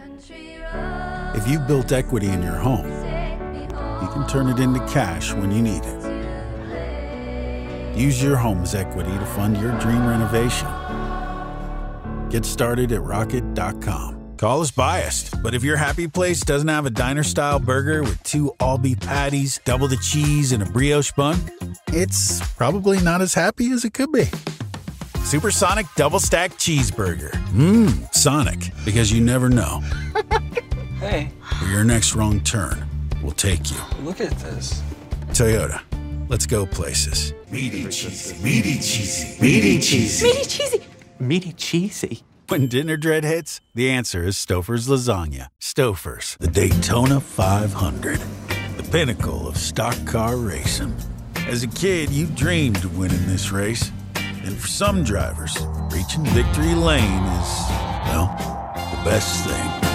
If you've built equity in your home, you can turn it into cash when you need it. Use your home's equity to fund your dream renovation. Get started at Rocket.com. Call is biased, but if your happy place doesn't have a diner-style burger with 2 all-beef patties, double the cheese, and a brioche bun, it's probably not as happy as it could be. Supersonic double-stacked cheeseburger. Sonic, because you never know Hey, where your next wrong turn will take you. look at this. Toyota, let's go places. Meaty, cheesy, meaty, cheesy, meaty, cheesy. Meaty cheesy. Meaty cheesy. When dinner dread hits, the answer is Stouffer's Lasagna. Stouffer's, the Daytona 500. The pinnacle of stock car racing. As a kid, you dreamed of winning this race. And for some drivers, reaching victory lane is, well, the best thing.